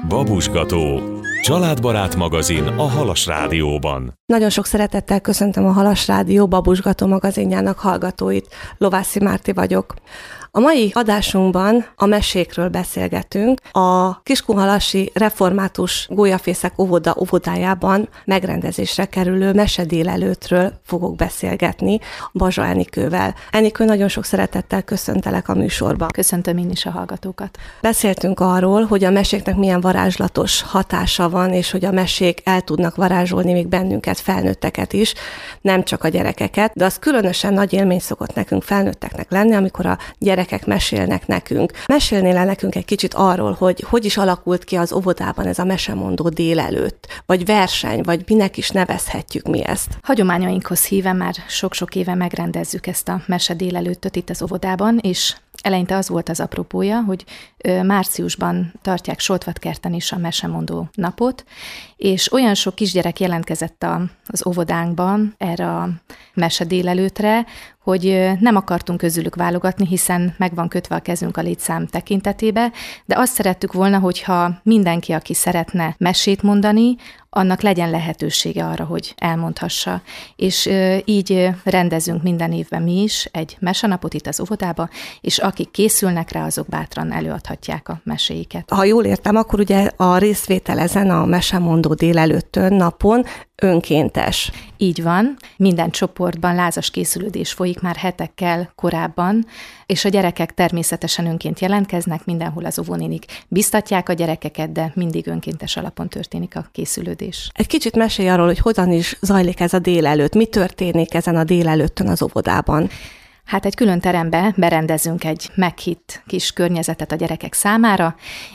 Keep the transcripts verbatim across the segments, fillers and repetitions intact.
Babusgató, családbarát magazin a Halas Rádióban. Nagyon sok szeretettel köszöntöm a Halas Rádió Babusgató magazinjának hallgatóit. Lovászi Márti vagyok. A mai adásunkban a mesékről beszélgetünk. A Kiskunhalasi Református Gólyafészek óvoda óvodájában megrendezésre kerülő mesedélelőttről fogok beszélgetni Bazsa Enikővel. Enikő, nagyon sok szeretettel köszöntelek a műsorban. Köszöntöm én is a hallgatókat. Beszéltünk arról, hogy a meséknek milyen varázslatos hatása van, és hogy a mesék el tudnak varázsolni még bennünket, felnőtteket is, nem csak a gyerekeket, de az különösen nagy élmény szokott nekünk felnőtteknek lenni, amikor a gyerekek mesélnek nekünk. Mesélnél nekünk egy kicsit arról, hogy hogy is alakult ki az óvodában ez a mesemondó délelőtt, vagy verseny, vagy minek is nevezhetjük mi ezt? Hagyományainkhoz híve már sok-sok éve megrendezzük ezt a mese délelőttöt itt az óvodában, és eleinte az volt az apropója, hogy márciusban tartják Soltvatkerten is a mesemondó napot, és olyan sok kisgyerek jelentkezett a, az óvodánkban erre a mese délelőttre, hogy nem akartunk közülük válogatni, hiszen meg van kötve a kezünk a létszám tekintetébe, de azt szerettük volna, hogyha mindenki, aki szeretne mesét mondani, annak legyen lehetősége arra, hogy elmondhassa. És így rendezünk minden évben mi is egy mesenapot itt az óvodába, és akik készülnek rá, azok bátran előadhatják a meséiket. Ha jól értem, akkor ugye a részvétel ezen a mesemondó délelőttön napon önkéntes. Így van. Minden csoportban lázas készülődés folyik már hetekkel korábban, és a gyerekek természetesen önként jelentkeznek, mindenhol az óvónénik biztatják a gyerekeket, de mindig önkéntes alapon történik a készülődés. Egy kicsit mesélj arról, hogy hogyan is zajlik ez a délelőtt, mi történik ezen a délelőttön az óvodában. Hát egy külön terembe berendezünk egy meghitt kis környezetet a gyerekek számára,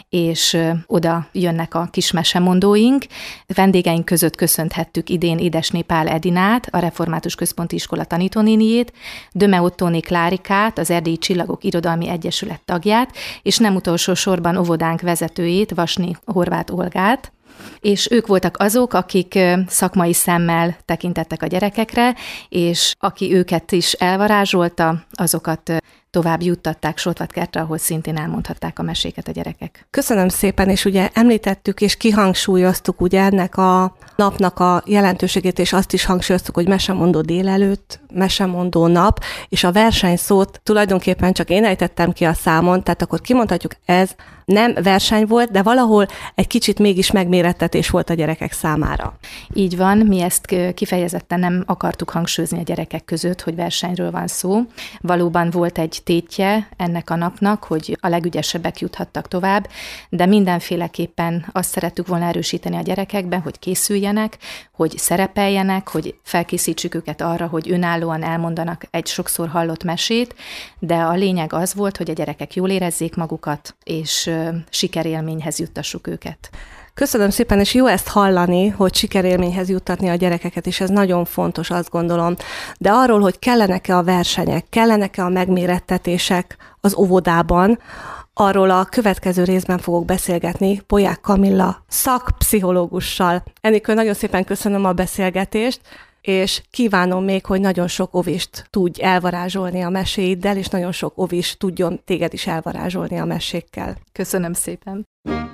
és oda jönnek a kis mesemondóink. Vendégeink között köszönthettük idén Édesné Pál Edinát, a Református Központi Iskola tanítónéniét, Döme Ottóné Klárikát, az Erdélyi Csillagok Irodalmi Egyesület tagját, és nem utolsó sorban óvodánk vezetőjét, Vasni Horváth Olgát, és ők voltak azok, akik szakmai szemmel tekintettek a gyerekekre, és aki őket is elvarázsolta, azokat tovább juttatták Soltvatkertre, ahol szintén elmondhatták a meséket a gyerekek. Köszönöm szépen, és ugye említettük és kihangsúlyoztuk ugye ennek a napnak a jelentőségét, és azt is hangsúlyoztuk, hogy mesemondó délelőtt, mesemondó nap, és a versenyszót tulajdonképpen csak én ejtettem ki a számon, tehát akkor kimondhatjuk, ez nem verseny volt, de valahol egy kicsit mégis megmérettetés volt a gyerekek számára. Így van, mi ezt kifejezetten nem akartuk hangsúlyozni a gyerekek között, hogy versenyről van szó. Valóban volt egy tétje ennek a napnak, hogy a legügyesebbek juthattak tovább, de mindenféleképpen azt szerettük volna erősíteni a gyerekekben, hogy készüljenek, hogy szerepeljenek, hogy felkészítsük őket arra, hogy önállóan elmondanak egy sokszor hallott mesét, de a lényeg az volt, hogy a gyerekek jól érezzék magukat, és sikerélményhez juttassuk őket. Köszönöm szépen, és jó ezt hallani, hogy sikerélményhez juttatni a gyerekeket, és ez nagyon fontos, azt gondolom. De arról, hogy kellenek-e a versenyek, kellenek-e a megmérettetések az óvodában, arról a következő részben fogok beszélgetni Polyák Kamilla szakpszichológussal. Enikő, nagyon szépen köszönöm a beszélgetést, és kívánom még, hogy nagyon sok ovist tudj elvarázsolni a meséiddel, és nagyon sok ovis tudjon téged is elvarázsolni a mesékkel. Köszönöm szépen!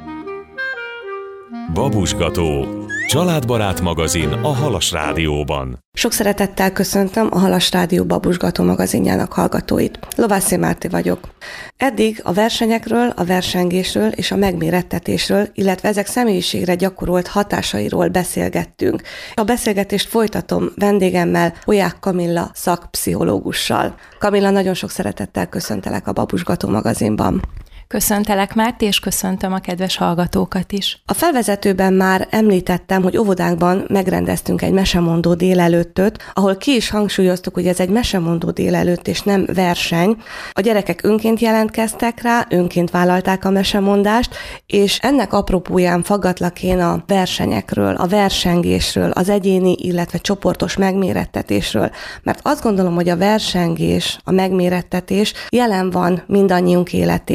Babusgató, családbarát magazin a Halas Rádióban. Sok szeretettel köszöntöm a Halas Rádió Babusgató magazinjának hallgatóit. Lovászi Márti vagyok. Eddig a versenyekről, a versengésről és a megmérettetésről, illetve ezek személyiségre gyakorolt hatásairól beszélgettünk. A beszélgetést folytatom vendégemmel, Polyák Kamilla szakpszichológussal. Kamilla, nagyon sok szeretettel köszöntelek a Babusgató magazinban. Köszöntelek, Márti, és köszöntöm a kedves hallgatókat is. A felvezetőben már említettem, hogy óvodánkban megrendeztünk egy mesemondó délelőttöt, ahol ki is hangsúlyoztuk, hogy ez egy mesemondó délelőtt, és nem verseny. A gyerekek önként jelentkeztek rá, önként vállalták a mesemondást, és ennek apropóján faggatlak én a versenyekről, a versengésről, az egyéni, illetve csoportos megmérettetésről, mert azt gondolom, hogy a versengés, a megmérettetés jelen van mindannyiunk életében,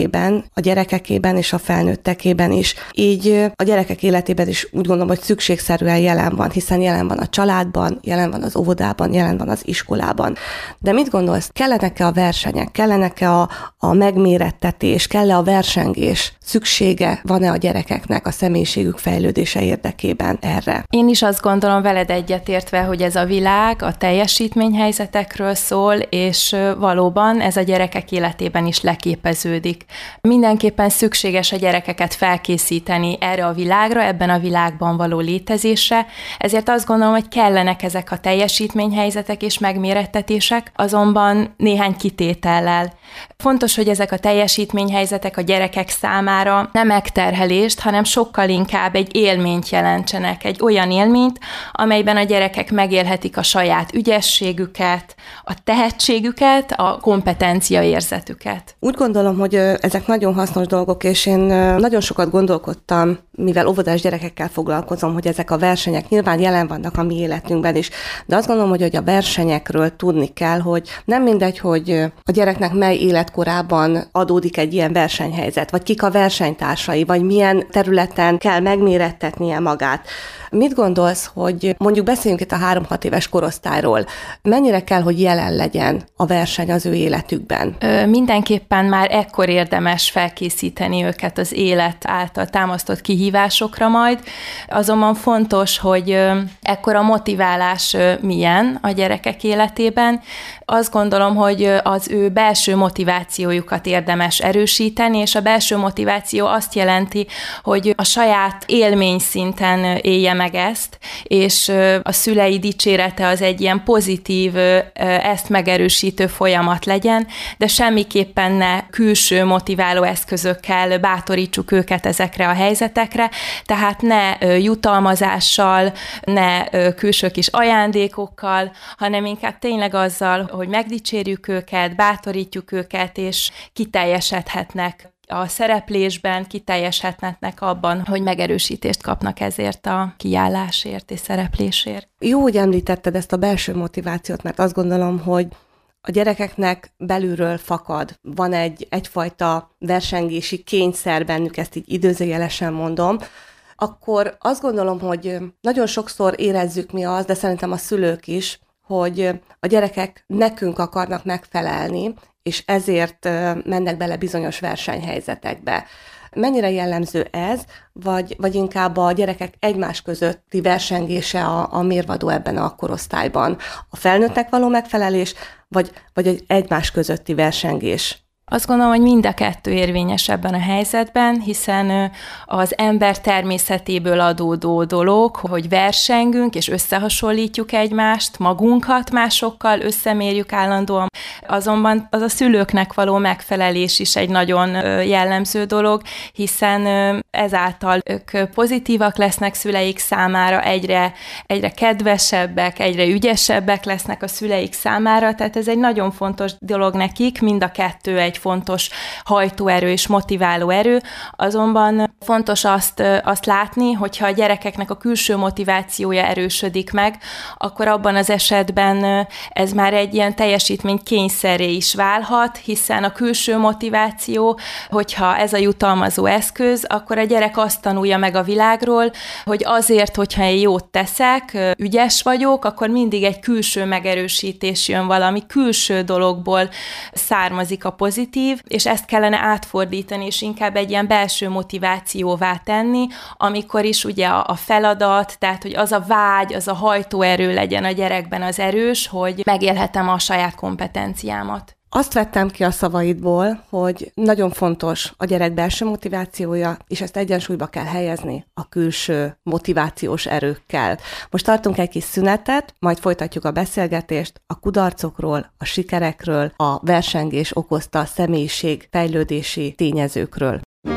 életében, a gyerekekében és a felnőttekében is. Így a gyerekek életében is úgy gondolom, hogy szükségszerűen jelen van, hiszen jelen van a családban, jelen van az óvodában, jelen van az iskolában. De mit gondolsz, kellenek-e a versenyek, kellenek-e a, a megmérettetés, kell-e a versengés, szüksége van-e a gyerekeknek a személyiségük fejlődése érdekében erre? Én is azt gondolom veled egyetértve, hogy ez a világ a teljesítményhelyzetekről szól, és valóban ez a gyerekek életében is leképeződik. Mindenképpen szükséges a gyerekeket felkészíteni erre a világra, ebben a világban való létezésre, ezért azt gondolom, hogy kellenek ezek a teljesítményhelyzetek és megmérettetések, azonban néhány kitétellel. Fontos, hogy ezek a teljesítményhelyzetek a gyerekek számára nem megterhelést, hanem sokkal inkább egy élményt jelentsenek, egy olyan élményt, amelyben a gyerekek megélhetik a saját ügyességüket, a tehetségüket, a kompetencia érzetüket. Úgy gondolom, hogy ezek nagyon hasznos dolgok, és én nagyon sokat gondolkodtam, mivel óvodás gyerekekkel foglalkozom, hogy ezek a versenyek nyilván jelen vannak a mi életünkben is, de azt gondolom, hogy a versenyekről tudni kell, hogy nem mindegy, hogy a gyereknek mely életkorában adódik egy ilyen versenyhelyzet, vagy kik a versenytársai, vagy milyen területen kell megmérettetnie magát. Mit gondolsz, hogy mondjuk beszéljünk itt a három-hat éves korosztályról, mennyire kell, hogy jelen legyen a verseny az ő életükben? Ö, mindenképpen már ekkor érdemes felkészíteni őket az élet által támasztott kihívásokra majd, azonban fontos, hogy ekkor a motiválás milyen a gyerekek életében. Azt gondolom, hogy az ő belső motivációjukat érdemes erősíteni, és a belső motiváció azt jelenti, hogy a saját élmény szinten élje meg ezt, és a szülei dicsérete az egy ilyen pozitív, ezt megerősítő folyamat legyen, de semmiképpen ne külső motiváló eszközökkel bátorítsuk őket ezekre a helyzetekre, tehát ne jutalmazással, ne külső kis ajándékokkal, hanem inkább tényleg azzal, hogy megdicsérjük őket, bátorítjuk őket, és kiteljesedhetnek a szereplésben, kiteljesedhetnek abban, hogy megerősítést kapnak ezért a kiállásért és szereplésért. Jó, hogy említetted ezt a belső motivációt, mert azt gondolom, hogy a gyerekeknek belülről fakad. Van egy egyfajta versengési kényszer bennük, ezt így időzőjelesen mondom, akkor azt gondolom, hogy nagyon sokszor érezzük mi azt, de szerintem a szülők is, hogy a gyerekek nekünk akarnak megfelelni, és ezért mennek bele bizonyos versenyhelyzetekbe. Mennyire jellemző ez, vagy, vagy inkább a gyerekek egymás közötti versengése a, a mérvadó ebben a korosztályban? A felnőttnek való megfelelés, vagy, vagy egy egymás közötti versengés? Azt gondolom, hogy mind a kettő érvényes ebben a helyzetben, hiszen az ember természetéből adódó dolog, hogy versengünk és összehasonlítjuk egymást, magunkat másokkal összemérjük állandóan. Azonban az a szülőknek való megfelelés is egy nagyon jellemző dolog, hiszen ezáltal ők pozitívak lesznek szüleik számára, egyre, egyre kedvesebbek, egyre ügyesebbek lesznek a szüleik számára, tehát ez egy nagyon fontos dolog nekik, mind a kettő egy fontos hajtóerő és motiváló erő, azonban fontos azt, azt látni, hogyha a gyerekeknek a külső motivációja erősödik meg, akkor abban az esetben ez már egy ilyen teljesítmény kényszeré is válhat, hiszen a külső motiváció, hogyha ez a jutalmazó eszköz, akkor a gyerek azt tanulja meg a világról, hogy azért, hogyha én jót teszek, ügyes vagyok, akkor mindig egy külső megerősítés jön, valami külső dologból származik a pozitív, és ezt kellene átfordítani, és inkább egy ilyen belső motivációvá tenni, amikor is ugye a feladat, tehát hogy az a vágy, az a hajtóerő legyen a gyerekben az erős, hogy megélhetem a saját kompetenciámat. Azt vettem ki a szavaidból, hogy nagyon fontos a gyerek belső motivációja, és ezt egyensúlyba kell helyezni a külső motivációs erőkkel. Most tartunk egy kis szünetet, majd folytatjuk a beszélgetést a kudarcokról, a sikerekről, a versengés okozta személyiség fejlődési tényezőkről.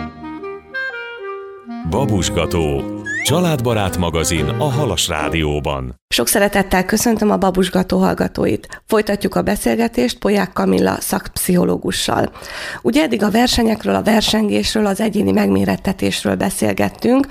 Babusgató, családbarát magazin a Halas Rádióban. Sok szeretettel köszöntöm a Babusgató hallgatóit. Folytatjuk a beszélgetést Polyák Kamilla szakpszichológussal. Ugye eddig a versenyekről, a versengésről, az egyéni megmérettetésről beszélgettünk,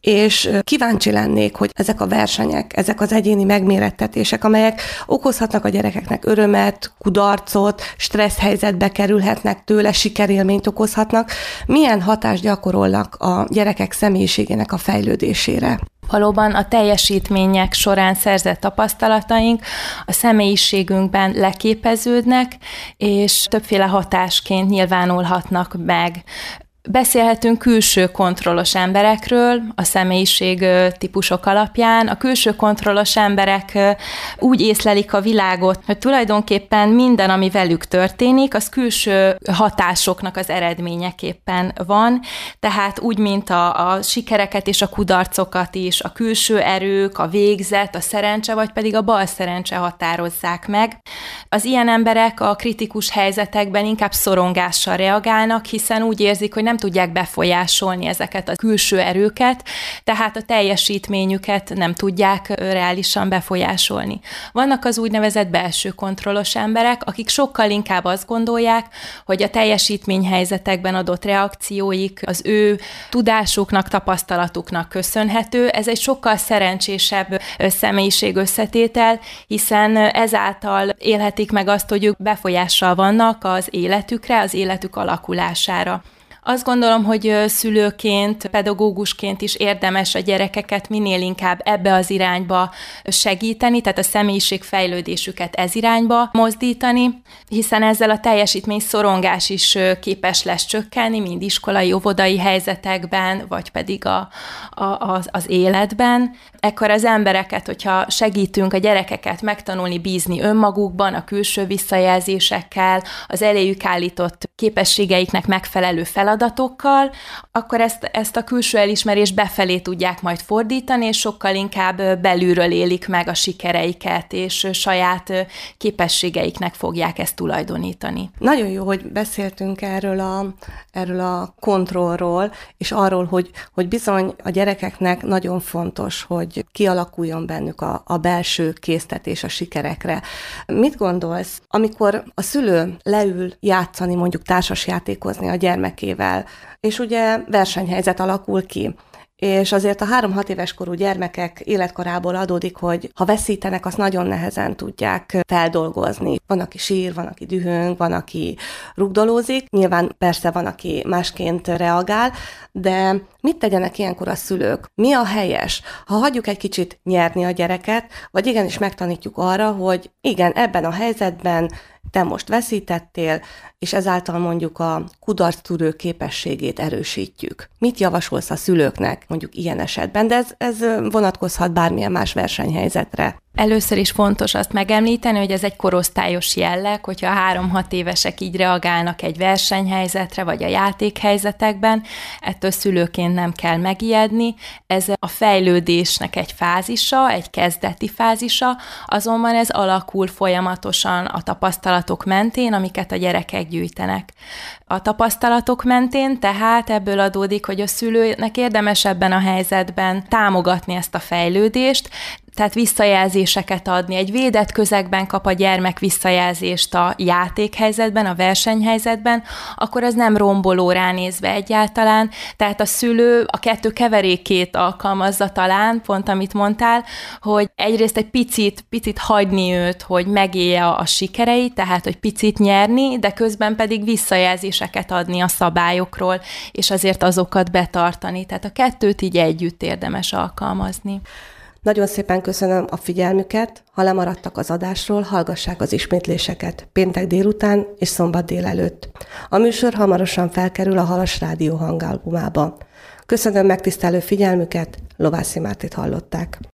és kíváncsi lennék, hogy ezek a versenyek, ezek az egyéni megmérettetések, amelyek okozhatnak a gyerekeknek örömet, kudarcot, stressz helyzetbe kerülhetnek tőle, sikerélményt okozhatnak, milyen hatást gyakorolnak a gyerekek személyiségének a fejlődésére? Valóban a teljesítmények során szerzett tapasztalataink a személyiségünkben leképeződnek, és többféle hatásként nyilvánulhatnak meg. Beszélhetünk külső kontrollos emberekről a személyiség típusok alapján. A külső kontrollos emberek úgy észlelik a világot, hogy tulajdonképpen minden, ami velük történik, az külső hatásoknak az eredményeképpen van. Tehát úgy, mint a, a sikereket és a kudarcokat is, a külső erők, a végzet, a szerencse, vagy pedig a bal szerencse határozzák meg. Az ilyen emberek a kritikus helyzetekben inkább szorongással reagálnak, hiszen úgy érzik, hogy nem tudják befolyásolni ezeket a külső erőket, tehát a teljesítményüket nem tudják reálisan befolyásolni. Vannak az úgynevezett belső kontrollos emberek, akik sokkal inkább azt gondolják, hogy a teljesítményhelyzetekben adott reakcióik az ő tudásuknak, tapasztalatuknak köszönhető. Ez egy sokkal szerencsésebb személyiség összetétel, hiszen ezáltal élhetik meg azt, hogy ők befolyással vannak az életükre, az életük alakulására. Azt gondolom, hogy szülőként, pedagógusként is érdemes a gyerekeket minél inkább ebbe az irányba segíteni, tehát a személyiségfejlődésüket ez irányba mozdítani, hiszen ezzel a teljesítmény szorongás is képes lesz csökkenni, mind iskolai, óvodai helyzetekben, vagy pedig a, a, az, az életben. Ekkor az embereket, hogyha segítünk a gyerekeket megtanulni bízni önmagukban, a külső visszajelzésekkel, az eléjük állított képességeiknek megfelelő feladatokkal, akkor ezt, ezt a külső elismerést befelé tudják majd fordítani, és sokkal inkább belülről élik meg a sikereiket, és saját képességeiknek fogják ezt tulajdonítani. Nagyon jó, hogy beszéltünk erről a, erről a kontrollról, és arról, hogy, hogy bizony a gyerekeknek nagyon fontos, hogy kialakuljon bennük a, a belső késztetés a sikerekre. Mit gondolsz, amikor a szülő leül játszani, mondjuk társasjátékozni a gyermekével, és ugye versenyhelyzet alakul ki, és azért a három-hat éves korú gyermekek életkorából adódik, hogy ha veszítenek, azt nagyon nehezen tudják feldolgozni. Van, aki sír, van, aki dühöng, van, aki rugdolózik. Nyilván persze van, aki másként reagál, de mit tegyenek ilyenkor a szülők? Mi a helyes? Ha hagyjuk egy kicsit nyerni a gyereket, vagy igenis megtanítjuk arra, hogy igen, ebben a helyzetben te most veszítettél, és ezáltal mondjuk a kudarctűrő képességét erősítjük. Mit javasolsz a szülőknek mondjuk ilyen esetben, de ez, ez vonatkozhat bármilyen más versenyhelyzetre? Először is fontos azt megemlíteni, hogy ez egy korosztályos jelleg, hogyha a három-hat évesek így reagálnak egy versenyhelyzetre, vagy a játékhelyzetekben, ettől szülőként nem kell megijedni. Ez a fejlődésnek egy fázisa, egy kezdeti fázisa, azonban ez alakul folyamatosan a tapasztalatok mentén, amiket a gyerekek gyűjtenek. A tapasztalatok mentén tehát ebből adódik, hogy a szülőnek érdemes ebben a helyzetben támogatni ezt a fejlődést, tehát visszajelzéseket adni. Egy védett közegben kap a gyermek visszajelzést a játékhelyzetben, a versenyhelyzetben, akkor az nem romboló ránézve egyáltalán, tehát a szülő a kettő keverékét alkalmazza talán, pont amit mondtál, hogy egyrészt egy picit, picit hagyni őt, hogy megélje a sikereit, tehát hogy picit nyerni, de közben pedig visszajelzéseket adni a szabályokról, és azért azokat betartani. Tehát a kettőt így együtt érdemes alkalmazni. Nagyon szépen köszönöm a figyelmüket, ha lemaradtak az adásról, hallgassák az ismétléseket péntek délután és szombat délelőtt. A műsor hamarosan felkerül a Halas Rádió hangalbumába. Köszönöm megtisztelő figyelmüket, Lovászi Mártit hallották.